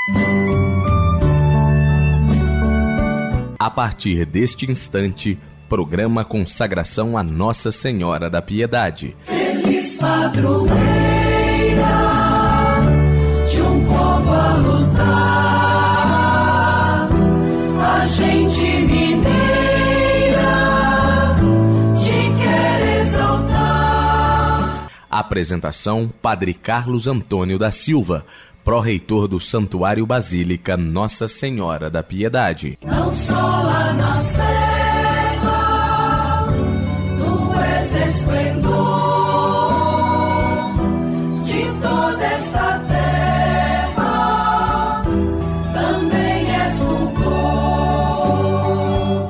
A partir deste instante, programa Consagração a Nossa Senhora da Piedade. Feliz padroeira de um povo a lutar, a gente mineira te quer exaltar. Apresentação: Padre Carlos Antônio da Silva, pró-reitor do Santuário Basílica Nossa Senhora da Piedade. Não só lá na serra, tu és esplendor de toda esta terra, também és fulgor.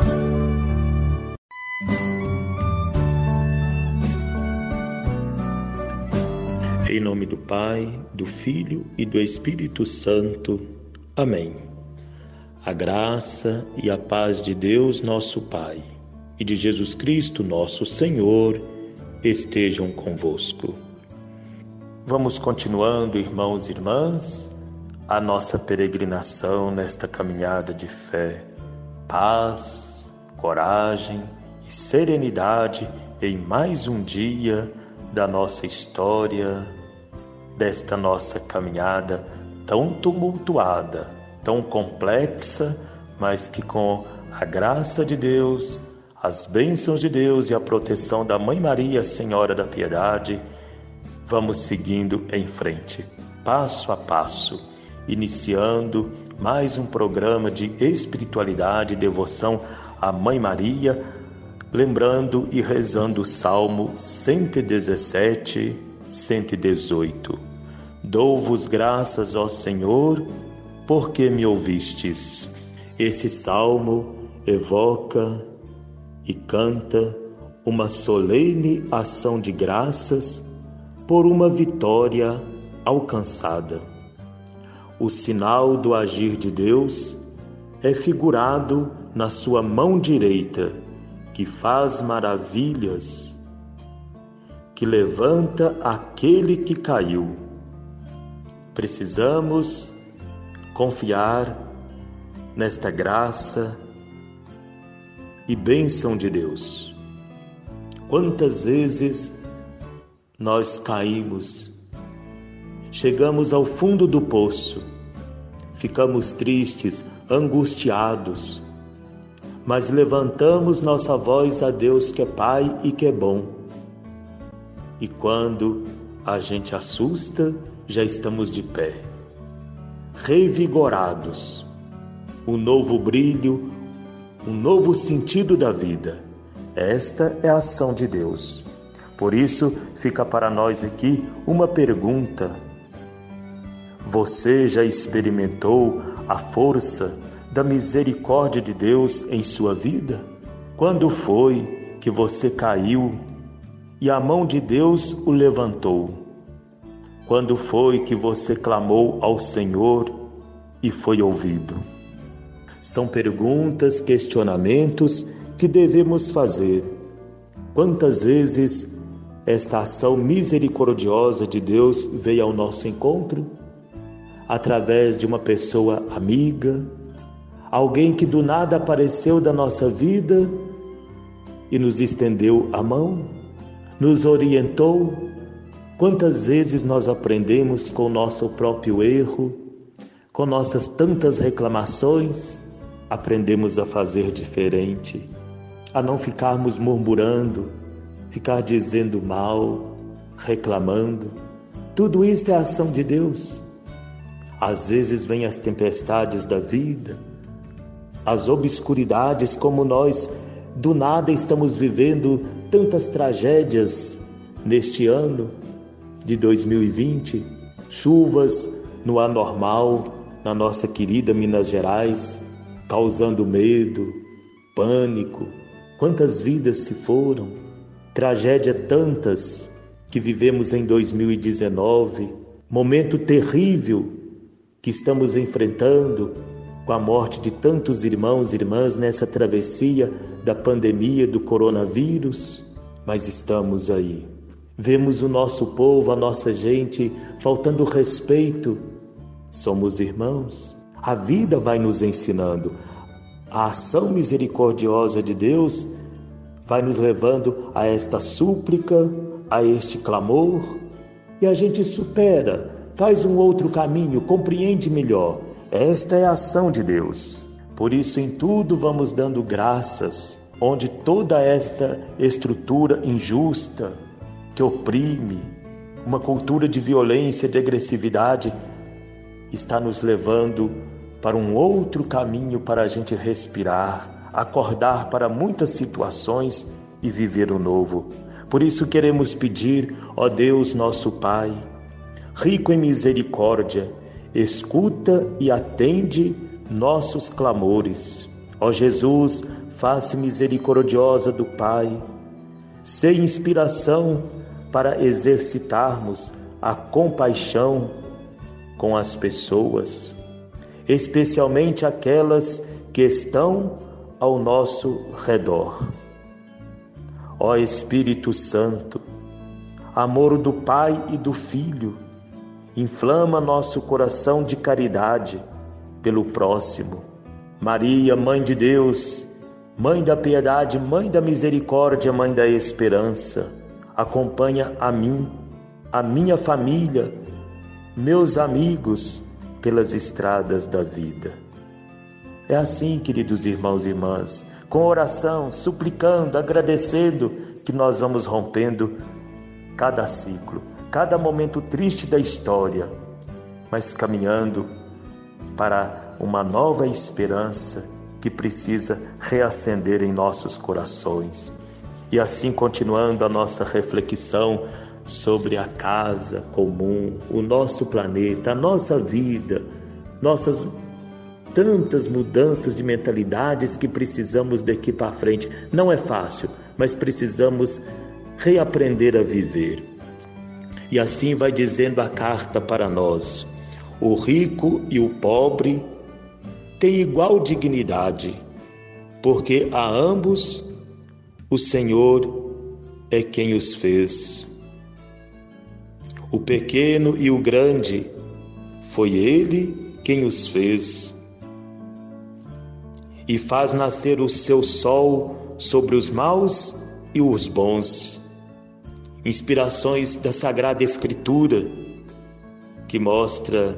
Em nome do Pai, do Filho e do Espírito Santo. Amém. A graça e a paz de Deus, nosso Pai, e de Jesus Cristo, nosso Senhor, estejam convosco. Vamos continuando, irmãos e irmãs, a nossa peregrinação nesta caminhada de fé, paz, coragem e serenidade em mais um dia da nossa história, desta nossa caminhada tão tumultuada, tão complexa, mas que com a graça de Deus, as bênçãos de Deus e a proteção da Mãe Maria, Senhora da Piedade, vamos seguindo em frente, passo a passo, iniciando mais um programa de espiritualidade e devoção à Mãe Maria, lembrando e rezando o Salmo 117, 118. Dou-vos graças, ó Senhor, porque me ouvistes. Esse salmo evoca e canta uma solene ação de graças por uma vitória alcançada. O sinal do agir de Deus é figurado na sua mão direita, que faz maravilhas, que levanta aquele que caiu. Precisamos confiar nesta graça e bênção de Deus. Quantas vezes nós caímos, chegamos ao fundo do poço, ficamos tristes, angustiados, mas levantamos nossa voz a Deus que é Pai e que é bom. E quando a gente assusta, já estamos de pé, revigorados, um novo brilho, um novo sentido da vida. Esta é a ação de Deus. Por isso, fica para nós aqui uma pergunta. Você já experimentou a força da misericórdia de Deus em sua vida? Quando foi que você caiu e a mão de Deus o levantou? Quando foi que você clamou ao Senhor e foi ouvido? São perguntas, questionamentos que devemos fazer. Quantas vezes esta ação misericordiosa de Deus veio ao nosso encontro? Através de uma pessoa amiga, alguém que do nada apareceu da nossa vida e nos estendeu a mão, nos orientou. Quantas vezes nós aprendemos com o nosso próprio erro, com nossas tantas reclamações, aprendemos a fazer diferente, a não ficarmos murmurando, ficar dizendo mal, reclamando. Tudo isso é a ação de Deus. Às vezes vêm as tempestades da vida, as obscuridades, como nós do nada estamos vivendo tantas tragédias neste ano de 2020, chuvas no anormal na nossa querida Minas Gerais, causando medo, pânico. Quantas vidas se foram, tragédia tantas que vivemos em 2019, momento terrível que estamos enfrentando com a morte de tantos irmãos e irmãs nessa travessia da pandemia do coronavírus, mas estamos aí. Vemos o nosso povo, a nossa gente, faltando respeito Somos irmãos. A vida vai nos ensinando. A ação misericordiosa de Deus vai nos levando a esta súplica, a este clamor, e a gente supera, faz um outro caminho, compreende melhor. Esta é a ação de Deus. Por isso, em tudo vamos dando graças, onde toda esta estrutura injusta que oprime, uma cultura de violência, de agressividade, está nos levando para um outro caminho para a gente respirar, acordar para muitas situações e viver o novo. Por isso queremos pedir, ó Deus nosso Pai, rico em misericórdia, escuta e atende nossos clamores. Ó Jesus, face misericordiosa do Pai, sei inspiração para exercitarmos a compaixão com as pessoas, especialmente aquelas que estão ao nosso redor. Ó Espírito Santo, amor do Pai e do Filho, inflama nosso coração de caridade pelo próximo. Maria, Mãe de Deus, Mãe da piedade, Mãe da misericórdia, Mãe da esperança, acompanha a mim, a minha família, meus amigos pelas estradas da vida. É assim, queridos irmãos e irmãs, com oração, suplicando, agradecendo, que nós vamos rompendo cada ciclo, cada momento triste da história, mas caminhando para uma nova esperança que precisa reacender em nossos corações. E assim, continuando a nossa reflexão sobre a casa comum, o nosso planeta, a nossa vida, nossas tantas mudanças de mentalidades que precisamos daqui para frente. Não é fácil, mas precisamos reaprender a viver. E assim vai dizendo a carta para nós: o rico e o pobre têm igual dignidade, porque a ambos o Senhor é quem os fez. O pequeno e o grande, foi Ele quem os fez. E faz nascer o seu sol sobre os maus e os bons. Inspirações da Sagrada Escritura, que mostra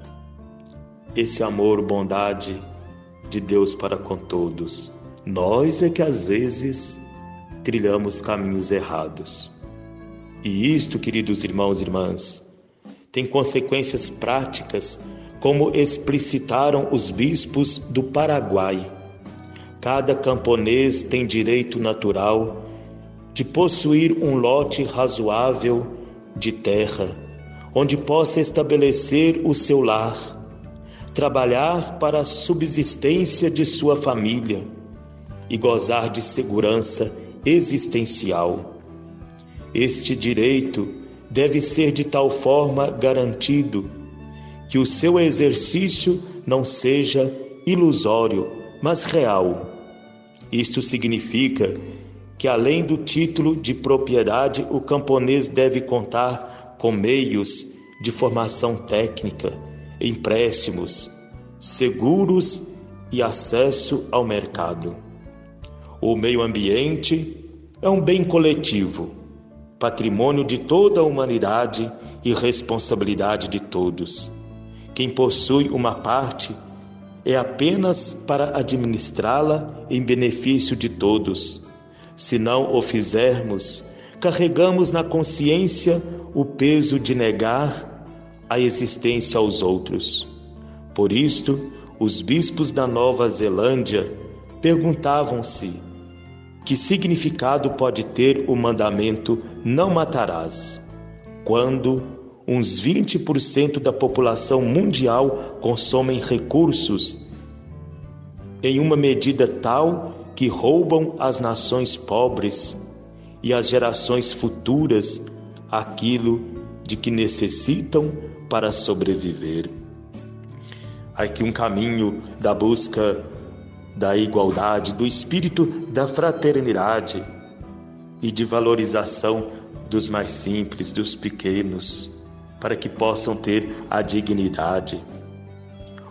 esse amor, bondade de Deus para com todos. Nós é que às vezes trilhamos caminhos errados. E isto, queridos irmãos e irmãs, tem consequências práticas, como explicitaram os bispos do Paraguai. Cada camponês tem direito natural de possuir um lote razoável de terra, onde possa estabelecer o seu lar, trabalhar para a subsistência de sua família e gozar de segurança existencial. Este direito deve ser de tal forma garantido que o seu exercício não seja ilusório, mas real. Isto significa que, além do título de propriedade, o camponês deve contar com meios de formação técnica, empréstimos, seguros e acesso ao mercado. O meio ambiente é um bem coletivo, patrimônio de toda a humanidade e responsabilidade de todos. Quem possui uma parte é apenas para administrá-la em benefício de todos. Se não o fizermos, carregamos na consciência o peso de negar a existência aos outros. Por isto, os bispos da Nova Zelândia perguntavam-se: que significado pode ter o mandamento "não matarás", quando uns 20% da população mundial consomem recursos em uma medida tal que roubam às nações pobres e às gerações futuras aquilo de que necessitam para sobreviver. Aqui um caminho da busca da igualdade, do espírito da fraternidade e de valorização dos mais simples, dos pequenos, para que possam ter a dignidade.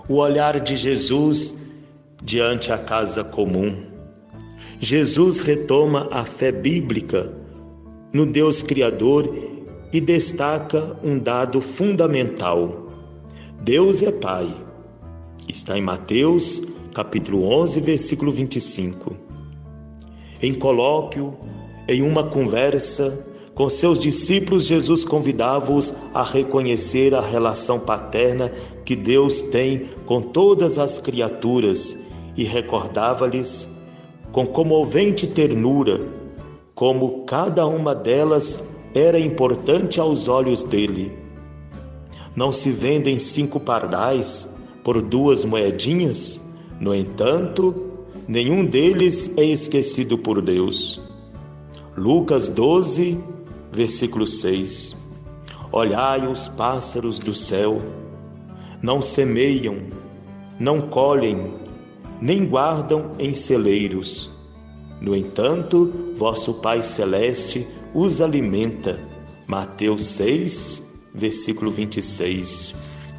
o olhar de Jesus diante a casa comum. Jesus retoma a fé bíblica no Deus Criador e destaca um dado fundamental: Deus é Pai. Está em Mateus, capítulo 11, versículo 25. Em colóquio, em uma conversa com seus discípulos, Jesus convidava-os a reconhecer a relação paterna que Deus tem com todas as criaturas e recordava-lhes com comovente ternura como cada uma delas era importante aos olhos dele. Não se vendem 5 pardais por 2 moedinhas? No entanto, nenhum deles é esquecido por Deus. Lucas 12, versículo 6. Olhai os pássaros do céu, não semeiam, não colhem, nem guardam em celeiros. No entanto, vosso Pai Celeste os alimenta. Mateus 6, versículo 26.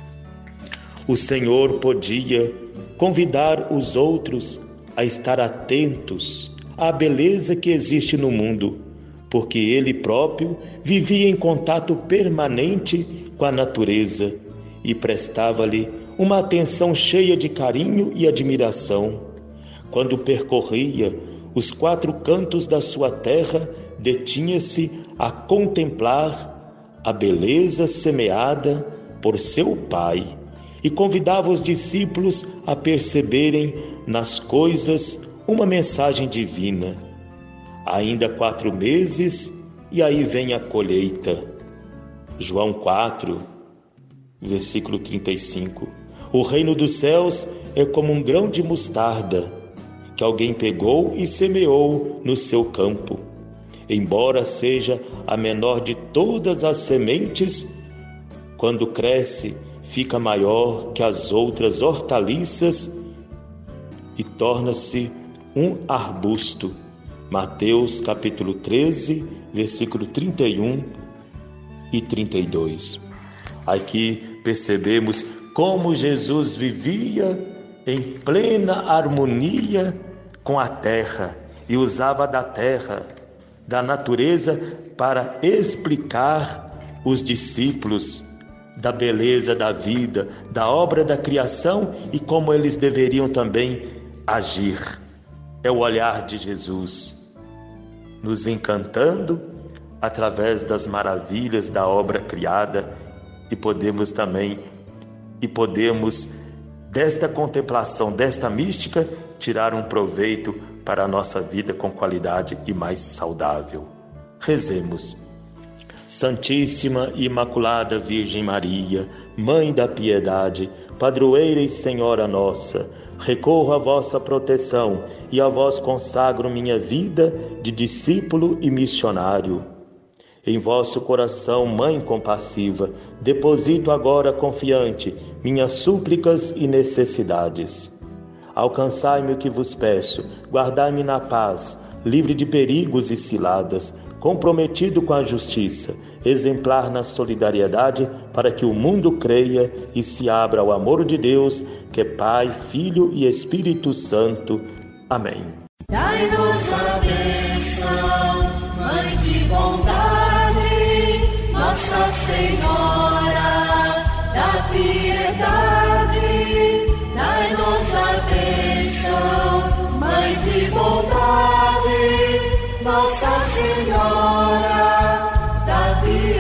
O Senhor podia convidar os outros a estar atentos à beleza que existe no mundo, porque Ele próprio vivia em contato permanente com a natureza e prestava-lhe uma atenção cheia de carinho e admiração. Quando percorria os 4 cantos da sua terra, detinha-se a contemplar a beleza semeada por seu Pai e convidava os discípulos a perceberem nas coisas uma mensagem divina. Ainda 4 meses e aí vem a colheita. João 4, versículo 35. O reino dos céus é como um grão de mostarda que alguém pegou e semeou no seu campo. Embora seja a menor de todas as sementes, quando cresce, fica maior que as outras hortaliças e torna-se um arbusto. Mateus capítulo 13, versículo 31 e 32. Aqui percebemos como Jesus vivia em plena harmonia com a terra e usava da terra, da natureza, para explicar os discípulos da beleza da vida, da obra da criação e como eles deveriam também agir. É o olhar de Jesus nos encantando através das maravilhas da obra criada e podemos desta contemplação, desta mística, tirar um proveito para a nossa vida com qualidade e mais saudável. Rezemos. Santíssima e Imaculada Virgem Maria, Mãe da Piedade, Padroeira e Senhora nossa, recorro à vossa proteção e a vós consagro minha vida de discípulo e missionário. Em vosso coração, Mãe compassiva, deposito agora confiante minhas súplicas e necessidades. Alcançai-me o que vos peço, guardai-me na paz, livre de perigos e ciladas, comprometido com a justiça, exemplar na solidariedade, para que o mundo creia e se abra ao amor de Deus, que é Pai, Filho e Espírito Santo. Amém. Dai-nos a bênção, Mãe de bondade, Nossa Senhora da piedade. Dai-nos a bênção, Mãe de bondade, Nossa Senhora da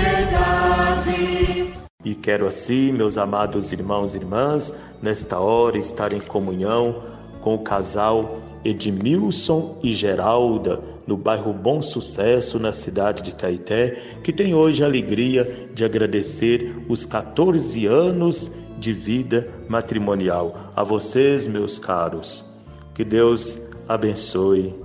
piedade. E quero assim, meus amados irmãos e irmãs, nesta hora estar em comunhão com o casal Edmilson e Geralda, no bairro Bom Sucesso, na cidade de Caeté, que tem hoje a alegria de agradecer os 14 anos de vida matrimonial. A vocês, meus caros, que Deus abençoe,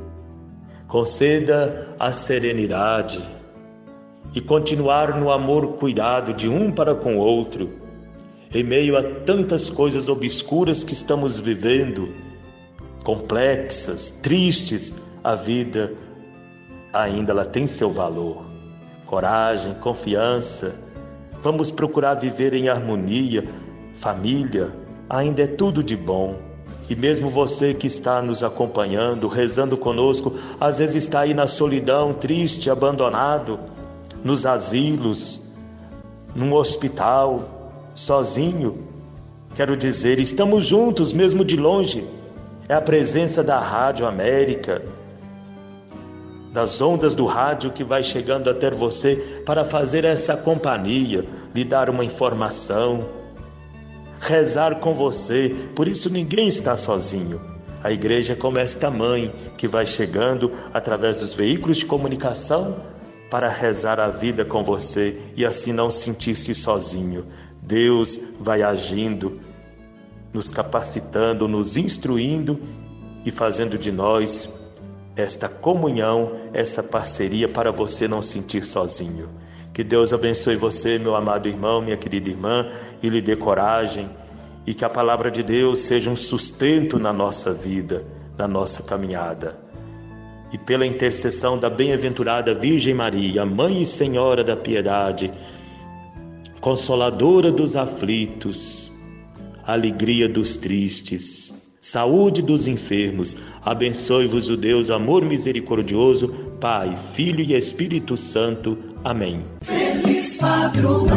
conceda a serenidade e continuar no amor cuidado de um para com o outro, em meio a tantas coisas obscuras que estamos vivendo, complexas, tristes. A vida ainda ela tem seu valor. Coragem, confiança. Vamos procurar viver em harmonia, família, ainda é tudo de bom. E mesmo você que está nos acompanhando, rezando conosco, às vezes está aí na solidão, triste, abandonado, nos asilos, num hospital, sozinho. Quero dizer, estamos juntos mesmo de longe. É a presença da Rádio América, das ondas do rádio que vai chegando até você para fazer essa companhia, lhe dar uma informação, rezar com você. Por isso ninguém está sozinho. A igreja é como esta mãe que vai chegando através dos veículos de comunicação para rezar a vida com você e assim não sentir-se sozinho. Deus vai agindo, nos capacitando, nos instruindo e fazendo de nós esta comunhão, essa parceria para você não sentir sozinho. Que Deus abençoe você, meu amado irmão, minha querida irmã, e lhe dê coragem, e que a palavra de Deus seja um sustento na nossa vida, na nossa caminhada. E pela intercessão da bem-aventurada Virgem Maria, Mãe e Senhora da Piedade, Consoladora dos aflitos, alegria dos tristes, saúde dos enfermos, abençoe-vos o Deus amor misericordioso, Pai, Filho e Espírito Santo. Amém. Feliz padroeira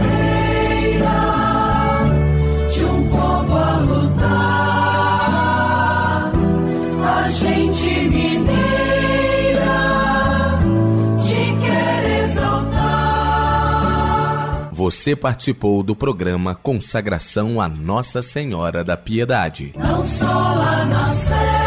de um povo a lutar, a gente mineira te quer exaltar. Você participou do programa Consagração a Nossa Senhora da Piedade. Não só lá na Sé